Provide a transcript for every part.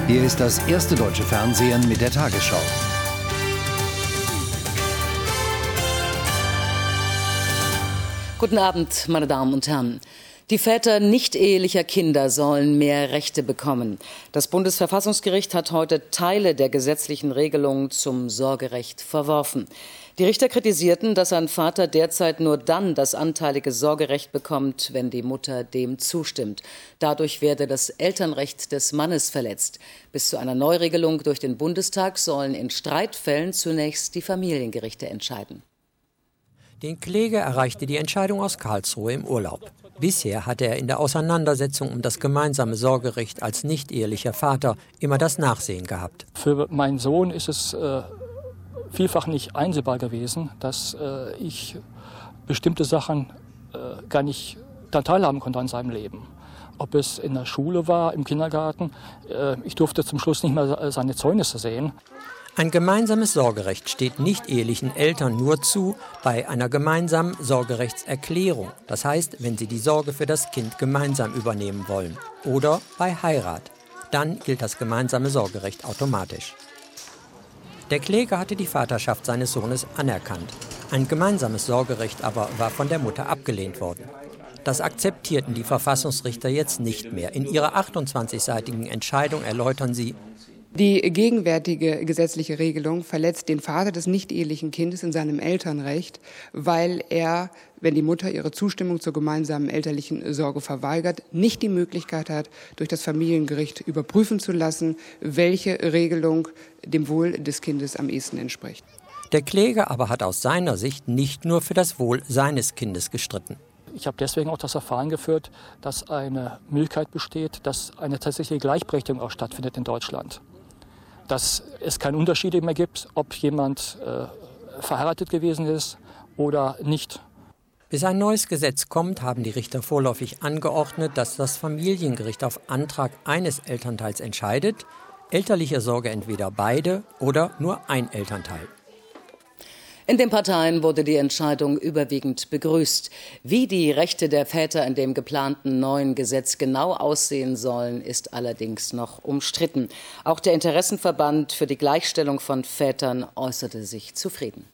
Hier ist das erste deutsche Fernsehen mit der Tagesschau. Guten Abend, meine Damen und Herren. Die Väter nicht-ehelicher Kinder sollen mehr Rechte bekommen. Das Bundesverfassungsgericht hat heute Teile der gesetzlichen Regelungen zum Sorgerecht verworfen. Die Richter kritisierten, dass ein Vater derzeit nur dann das anteilige Sorgerecht bekommt, wenn die Mutter dem zustimmt. Dadurch werde das Elternrecht des Mannes verletzt. Bis zu einer Neuregelung durch den Bundestag sollen in Streitfällen zunächst die Familiengerichte entscheiden. Den Kläger erreichte die Entscheidung aus Karlsruhe im Urlaub. Bisher hatte er in der Auseinandersetzung um das gemeinsame Sorgerecht als nicht-ehelicher Vater immer das Nachsehen gehabt. Für meinen Sohn ist es vielfach nicht einsehbar gewesen, dass ich bestimmte Sachen gar nicht daran teilhaben konnte an seinem Leben. Ob es in der Schule war, im Kindergarten. Ich durfte zum Schluss nicht mehr seine Zeugnisse sehen. Ein gemeinsames Sorgerecht steht nicht-ehelichen Eltern nur zu bei einer gemeinsamen Sorgerechtserklärung. Das heißt, wenn sie die Sorge für das Kind gemeinsam übernehmen wollen. Oder bei Heirat. Dann gilt das gemeinsame Sorgerecht automatisch. Der Kläger hatte die Vaterschaft seines Sohnes anerkannt. Ein gemeinsames Sorgerecht aber war von der Mutter abgelehnt worden. Das akzeptierten die Verfassungsrichter jetzt nicht mehr. In ihrer 28-seitigen Entscheidung erläutern sie: Die gegenwärtige gesetzliche Regelung verletzt den Vater des nicht-ehelichen Kindes in seinem Elternrecht, weil er, wenn die Mutter ihre Zustimmung zur gemeinsamen elterlichen Sorge verweigert, nicht die Möglichkeit hat, durch das Familiengericht überprüfen zu lassen, welche Regelung dem Wohl des Kindes am ehesten entspricht. Der Kläger aber hat aus seiner Sicht nicht nur für das Wohl seines Kindes gestritten. Ich habe deswegen auch das Verfahren geführt, dass eine Möglichkeit besteht, dass eine tatsächliche Gleichberechtigung auch stattfindet in Deutschland. Dass es keine Unterschiede mehr gibt, ob jemand verheiratet gewesen ist oder nicht. Bis ein neues Gesetz kommt, haben die Richter vorläufig angeordnet, dass das Familiengericht auf Antrag eines Elternteils entscheidet. Elterliche Sorge entweder beide oder nur ein Elternteil. In den Parteien wurde die Entscheidung überwiegend begrüßt. Wie die Rechte der Väter in dem geplanten neuen Gesetz genau aussehen sollen, ist allerdings noch umstritten. Auch der Interessenverband für die Gleichstellung von Vätern äußerte sich zufrieden.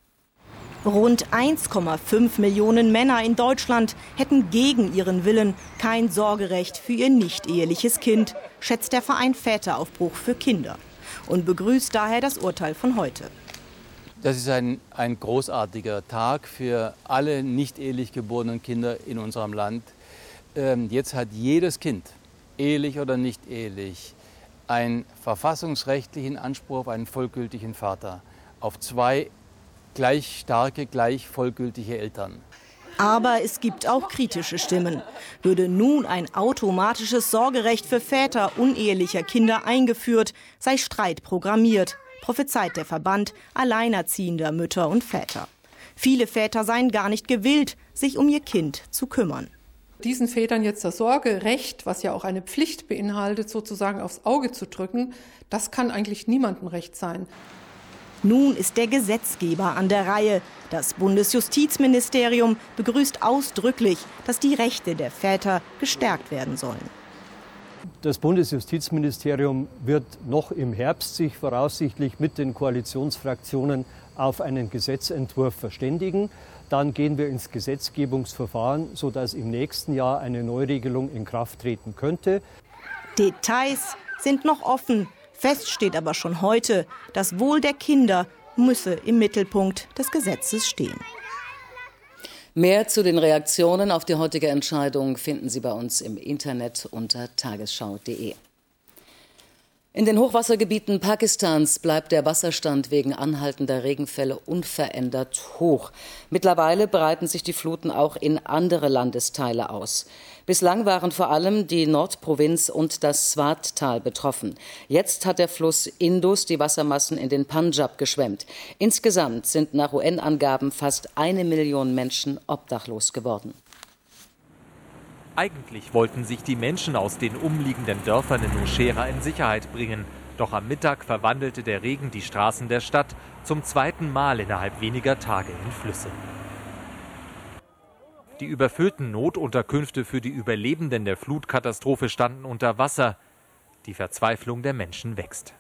Rund 1,5 Millionen Männer in Deutschland hätten gegen ihren Willen kein Sorgerecht für ihr nicht-eheliches Kind, schätzt der Verein Väteraufbruch für Kinder und begrüßt daher das Urteil von heute. Das ist ein großartiger Tag für alle nicht ehelich geborenen Kinder in unserem Land. Jetzt hat jedes Kind, ehelich oder nicht ehelich, einen verfassungsrechtlichen Anspruch auf einen vollgültigen Vater, auf zwei gleich starke, gleich vollgültige Eltern. Aber es gibt auch kritische Stimmen. Würde nun ein automatisches Sorgerecht für Väter unehelicher Kinder eingeführt, sei Streit programmiert, prophezeit der Verband alleinerziehender Mütter und Väter. Viele Väter seien gar nicht gewillt, sich um ihr Kind zu kümmern. Diesen Vätern jetzt das Sorgerecht, was ja auch eine Pflicht beinhaltet, sozusagen aufs Auge zu drücken, das kann eigentlich niemandem recht sein. Nun ist der Gesetzgeber an der Reihe. Das Bundesjustizministerium begrüßt ausdrücklich, dass die Rechte der Väter gestärkt werden sollen. Das Bundesjustizministerium wird noch im Herbst sich voraussichtlich mit den Koalitionsfraktionen auf einen Gesetzentwurf verständigen. Dann gehen wir ins Gesetzgebungsverfahren, sodass im nächsten Jahr eine Neuregelung in Kraft treten könnte. Details sind noch offen. Fest steht aber schon heute, das Wohl der Kinder müsse im Mittelpunkt des Gesetzes stehen. Mehr zu den Reaktionen auf die heutige Entscheidung finden Sie bei uns im Internet unter tagesschau.de. In den Hochwassergebieten Pakistans bleibt der Wasserstand wegen anhaltender Regenfälle unverändert hoch. Mittlerweile breiten sich die Fluten auch in andere Landesteile aus. Bislang waren vor allem die Nordprovinz und das Swat-Tal betroffen. Jetzt hat der Fluss Indus die Wassermassen in den Punjab geschwemmt. Insgesamt sind nach UN-Angaben fast 1 Million Menschen obdachlos geworden. Eigentlich wollten sich die Menschen aus den umliegenden Dörfern in Nowshera in Sicherheit bringen. Doch am Mittag verwandelte der Regen die Straßen der Stadt zum zweiten Mal innerhalb weniger Tage in Flüsse. Die überfüllten Notunterkünfte für die Überlebenden der Flutkatastrophe standen unter Wasser. Die Verzweiflung der Menschen wächst.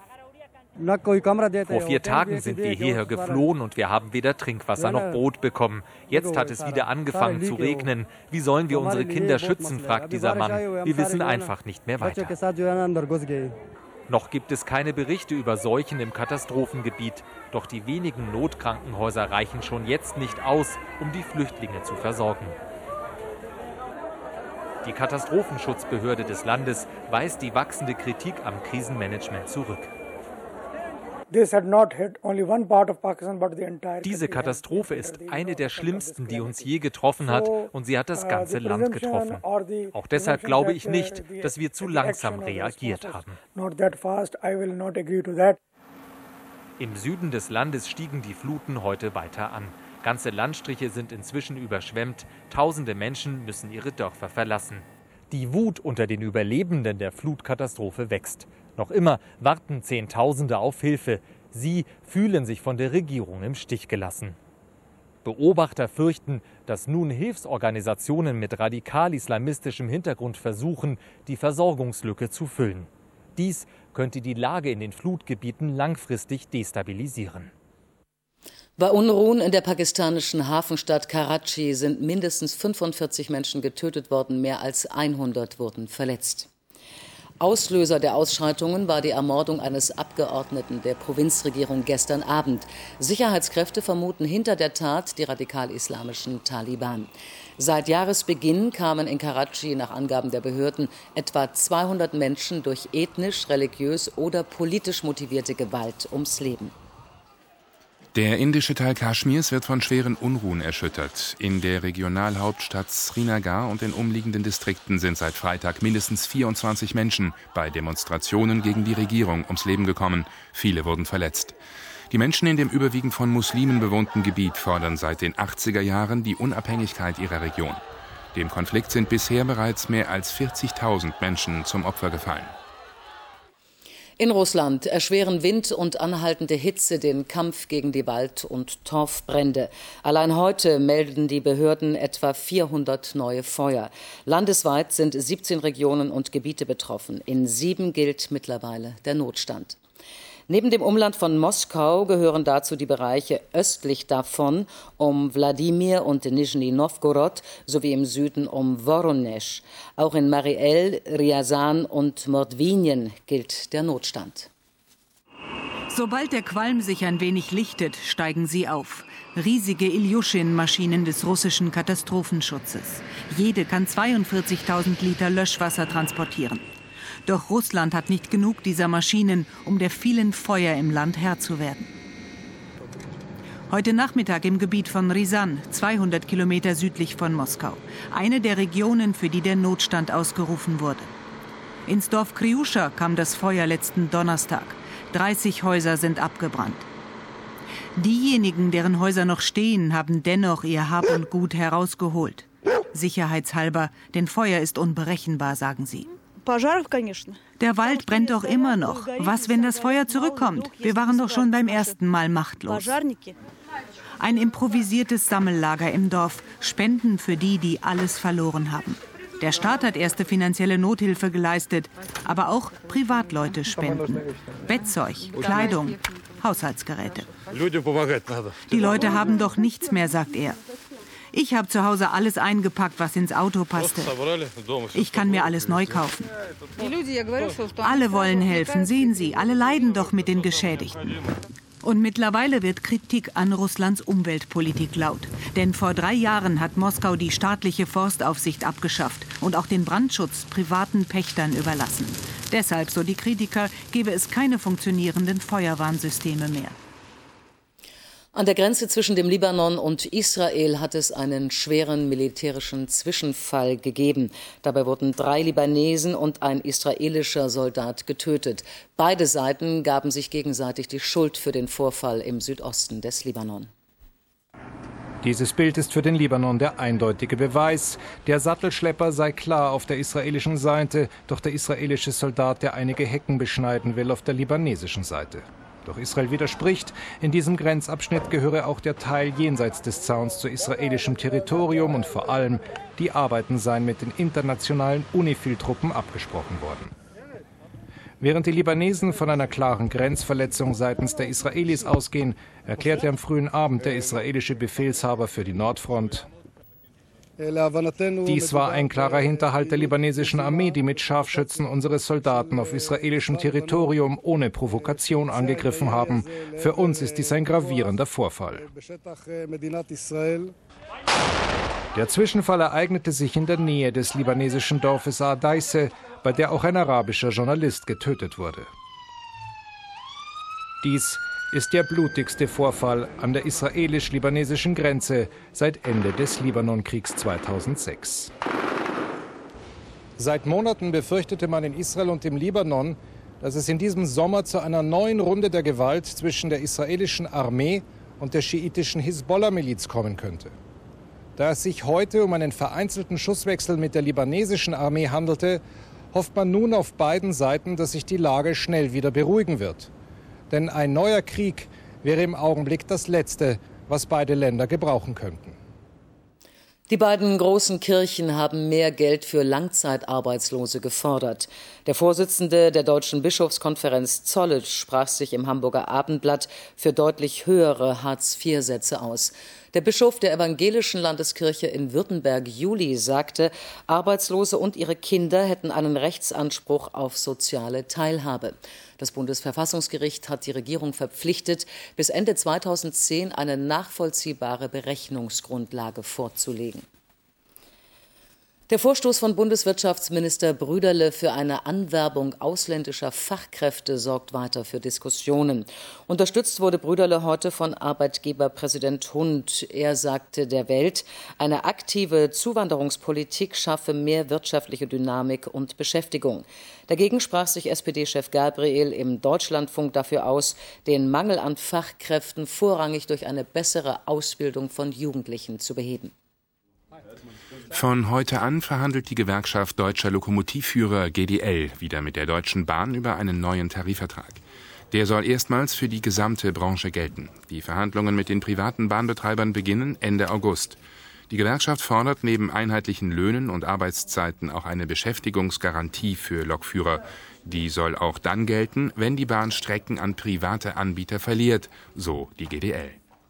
Vor 4 Tagen sind wir hierher geflohen und wir haben weder Trinkwasser noch Brot bekommen. Jetzt hat es wieder angefangen zu regnen. Wie sollen wir unsere Kinder schützen, fragt dieser Mann. Wir wissen einfach nicht mehr weiter. Noch gibt es keine Berichte über Seuchen im Katastrophengebiet. Doch die wenigen Notkrankenhäuser reichen schon jetzt nicht aus, um die Flüchtlinge zu versorgen. Die Katastrophenschutzbehörde des Landes weist die wachsende Kritik am Krisenmanagement zurück. Diese Katastrophe ist eine der schlimmsten, die uns je getroffen hat, und sie hat das ganze Land getroffen. Auch deshalb glaube ich nicht, dass wir zu langsam reagiert haben. Im Süden des Landes stiegen die Fluten heute weiter an. Ganze Landstriche sind inzwischen überschwemmt. Tausende Menschen müssen ihre Dörfer verlassen. Die Wut unter den Überlebenden der Flutkatastrophe wächst. Noch immer warten Zehntausende auf Hilfe. Sie fühlen sich von der Regierung im Stich gelassen. Beobachter fürchten, dass nun Hilfsorganisationen mit radikal-islamistischem Hintergrund versuchen, die Versorgungslücke zu füllen. Dies könnte die Lage in den Flutgebieten langfristig destabilisieren. Bei Unruhen in der pakistanischen Hafenstadt Karachi sind mindestens 45 Menschen getötet worden, mehr als 100 wurden verletzt. Auslöser der Ausschreitungen war die Ermordung eines Abgeordneten der Provinzregierung gestern Abend. Sicherheitskräfte vermuten hinter der Tat die radikal-islamischen Taliban. Seit Jahresbeginn kamen in Karachi nach Angaben der Behörden etwa 200 Menschen durch ethnisch, religiös oder politisch motivierte Gewalt ums Leben. Der indische Teil Kaschmirs wird von schweren Unruhen erschüttert. In der Regionalhauptstadt Srinagar und den umliegenden Distrikten sind seit Freitag mindestens 24 Menschen bei Demonstrationen gegen die Regierung ums Leben gekommen. Viele wurden verletzt. Die Menschen in dem überwiegend von Muslimen bewohnten Gebiet fordern seit den 80er Jahren die Unabhängigkeit ihrer Region. Dem Konflikt sind bisher bereits mehr als 40.000 Menschen zum Opfer gefallen. In Russland erschweren Wind und anhaltende Hitze den Kampf gegen die Wald- und Torfbrände. Allein heute melden die Behörden etwa 400 neue Feuer. Landesweit sind 17 Regionen und Gebiete betroffen. In 7 gilt mittlerweile der Notstand. Neben dem Umland von Moskau gehören dazu die Bereiche östlich davon um Wladimir und Nischni Nowgorod sowie im Süden um Woronesch. Auch in Mariel, Ryazan und Mordwinien gilt der Notstand. Sobald der Qualm sich ein wenig lichtet, steigen sie auf. Riesige Iljuschin-Maschinen des russischen Katastrophenschutzes. Jede kann 42.000 Liter Löschwasser transportieren. Doch Russland hat nicht genug dieser Maschinen, um der vielen Feuer im Land Herr zu werden. Heute Nachmittag im Gebiet von Ryazan, 200 Kilometer südlich von Moskau. Eine der Regionen, für die der Notstand ausgerufen wurde. Ins Dorf Kriuscha kam das Feuer letzten Donnerstag. 30 Häuser sind abgebrannt. Diejenigen, deren Häuser noch stehen, haben dennoch ihr Hab und Gut herausgeholt. Sicherheitshalber, denn Feuer ist unberechenbar, sagen sie. Der Wald brennt doch immer noch. Was, wenn das Feuer zurückkommt? Wir waren doch schon beim ersten Mal machtlos. Ein improvisiertes Sammellager im Dorf. Spenden für die, die alles verloren haben. Der Staat hat erste finanzielle Nothilfe geleistet, aber auch Privatleute spenden. Bettzeug, Kleidung, Haushaltsgeräte. Die Leute haben doch nichts mehr, sagt er. Ich habe zu Hause alles eingepackt, was ins Auto passte. Ich kann mir alles neu kaufen. Alle wollen helfen, sehen Sie, alle leiden doch mit den Geschädigten. Und mittlerweile wird Kritik an Russlands Umweltpolitik laut. Denn vor 3 Jahren hat Moskau die staatliche Forstaufsicht abgeschafft und auch den Brandschutz privaten Pächtern überlassen. Deshalb, so die Kritiker, gebe es keine funktionierenden Feuerwarnsysteme mehr. An der Grenze zwischen dem Libanon und Israel hat es einen schweren militärischen Zwischenfall gegeben. Dabei wurden 3 Libanesen und ein israelischer Soldat getötet. Beide Seiten gaben sich gegenseitig die Schuld für den Vorfall im Südosten des Libanon. Dieses Bild ist für den Libanon der eindeutige Beweis. Der Sattelschlepper sei klar auf der israelischen Seite, doch der israelische Soldat, der einige Hecken beschneiden will, auf der libanesischen Seite. Doch Israel widerspricht. In diesem Grenzabschnitt gehöre auch der Teil jenseits des Zauns zu israelischem Territorium und vor allem die Arbeiten seien mit den internationalen UNIFIL-Truppen abgesprochen worden. Während die Libanesen von einer klaren Grenzverletzung seitens der Israelis ausgehen, erklärte am frühen Abend der israelische Befehlshaber für die Nordfront: Dies war ein klarer Hinterhalt der libanesischen Armee, die mit Scharfschützen unsere Soldaten auf israelischem Territorium ohne Provokation angegriffen haben. Für uns ist dies ein gravierender Vorfall. Der Zwischenfall ereignete sich in der Nähe des libanesischen Dorfes Adaisse, bei der auch ein arabischer Journalist getötet wurde. Dies ist der blutigste Vorfall an der israelisch-libanesischen Grenze seit Ende des Libanonkriegs 2006. Seit Monaten befürchtete man in Israel und im Libanon, dass es in diesem Sommer zu einer neuen Runde der Gewalt zwischen der israelischen Armee und der schiitischen Hisbollah-Miliz kommen könnte. Da es sich heute um einen vereinzelten Schusswechsel mit der libanesischen Armee handelte, hofft man nun auf beiden Seiten, dass sich die Lage schnell wieder beruhigen wird. Denn ein neuer Krieg wäre im Augenblick das Letzte, was beide Länder gebrauchen könnten. Die beiden großen Kirchen haben mehr Geld für Langzeitarbeitslose gefordert. Der Vorsitzende der Deutschen Bischofskonferenz Zollitsch sprach sich im Hamburger Abendblatt für deutlich höhere Hartz-IV-Sätze aus. Der Bischof der Evangelischen Landeskirche in Württemberg, Juli, sagte, Arbeitslose und ihre Kinder hätten einen Rechtsanspruch auf soziale Teilhabe. Das Bundesverfassungsgericht hat die Regierung verpflichtet, bis Ende 2010 eine nachvollziehbare Berechnungsgrundlage vorzulegen. Der Vorstoß von Bundeswirtschaftsminister Brüderle für eine Anwerbung ausländischer Fachkräfte sorgt weiter für Diskussionen. Unterstützt wurde Brüderle heute von Arbeitgeberpräsident Hund. Er sagte der Welt, eine aktive Zuwanderungspolitik schaffe mehr wirtschaftliche Dynamik und Beschäftigung. Dagegen sprach sich SPD-Chef Gabriel im Deutschlandfunk dafür aus, den Mangel an Fachkräften vorrangig durch eine bessere Ausbildung von Jugendlichen zu beheben. Von heute an verhandelt die Gewerkschaft Deutscher Lokomotivführer GDL wieder mit der Deutschen Bahn über einen neuen Tarifvertrag. Der soll erstmals für die gesamte Branche gelten. Die Verhandlungen mit den privaten Bahnbetreibern beginnen Ende August. Die Gewerkschaft fordert neben einheitlichen Löhnen und Arbeitszeiten auch eine Beschäftigungsgarantie für Lokführer. Die soll auch dann gelten, wenn die Bahn Strecken an private Anbieter verliert, so die GDL.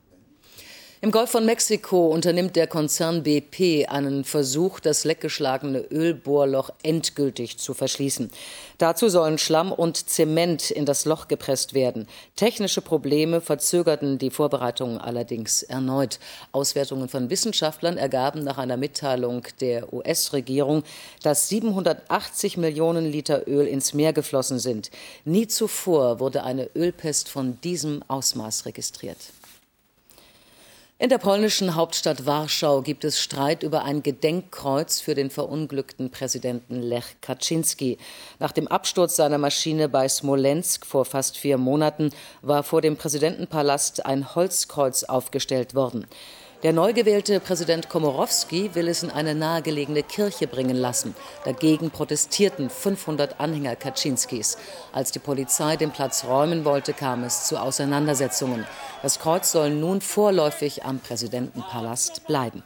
Im Golf von Mexiko unternimmt der Konzern BP einen Versuch, das leckgeschlagene Ölbohrloch endgültig zu verschließen. Dazu sollen Schlamm und Zement in das Loch gepresst werden. Technische Probleme verzögerten die Vorbereitungen allerdings erneut. Auswertungen von Wissenschaftlern ergaben nach einer Mitteilung der US-Regierung, dass 780 Millionen Liter Öl ins Meer geflossen sind. Nie zuvor wurde eine Ölpest von diesem Ausmaß registriert. In der polnischen Hauptstadt Warschau gibt es Streit über ein Gedenkkreuz für den verunglückten Präsidenten Lech Kaczynski. Nach dem Absturz seiner Maschine bei Smolensk vor fast 4 Monaten war vor dem Präsidentenpalast ein Holzkreuz aufgestellt worden. Der neu gewählte Präsident Komorowski will es in eine nahegelegene Kirche bringen lassen. Dagegen protestierten 500 Anhänger Kaczynskis. Als die Polizei den Platz räumen wollte, kam es zu Auseinandersetzungen. Das Kreuz soll nun vorläufig am Präsidentenpalast bleiben.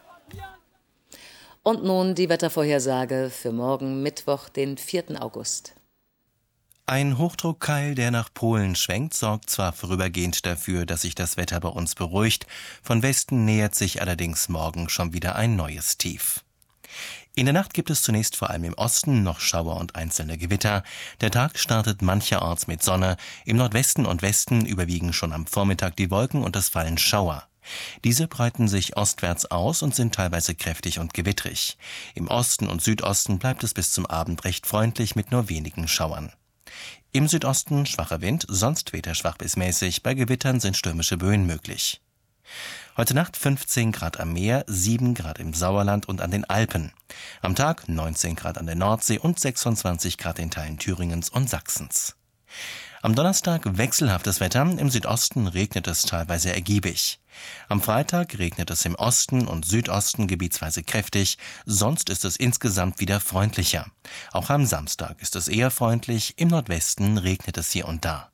Und nun die Wettervorhersage für morgen Mittwoch, den 4. August. Ein Hochdruckkeil, der nach Polen schwenkt, sorgt zwar vorübergehend dafür, dass sich das Wetter bei uns beruhigt, von Westen nähert sich allerdings morgen schon wieder ein neues Tief. In der Nacht gibt es zunächst vor allem im Osten noch Schauer und einzelne Gewitter. Der Tag startet mancherorts mit Sonne, im Nordwesten und Westen überwiegen schon am Vormittag die Wolken und es fallen Schauer. Diese breiten sich ostwärts aus und sind teilweise kräftig und gewittrig. Im Osten und Südosten bleibt es bis zum Abend recht freundlich mit nur wenigen Schauern. Im Südosten schwacher Wind, sonst weht er schwach bis mäßig, bei Gewittern sind stürmische Böen möglich. Heute Nacht 15 Grad am Meer, 7 Grad im Sauerland und an den Alpen. Am Tag 19 Grad an der Nordsee und 26 Grad in Teilen Thüringens und Sachsens. Am Donnerstag wechselhaftes Wetter, im Südosten regnet es teilweise ergiebig. Am Freitag regnet es im Osten und Südosten gebietsweise kräftig, sonst ist es insgesamt wieder freundlicher. Auch am Samstag ist es eher freundlich, im Nordwesten regnet es hier und da.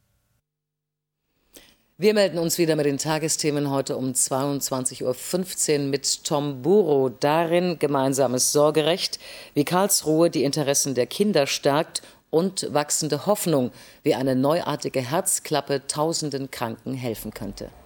Wir melden uns wieder mit den Tagesthemen heute um 22.15 Uhr mit Tom Buro. Darin gemeinsames Sorgerecht, wie Karlsruhe die Interessen der Kinder stärkt und wachsende Hoffnung, wie eine neuartige Herzklappe tausenden Kranken helfen könnte.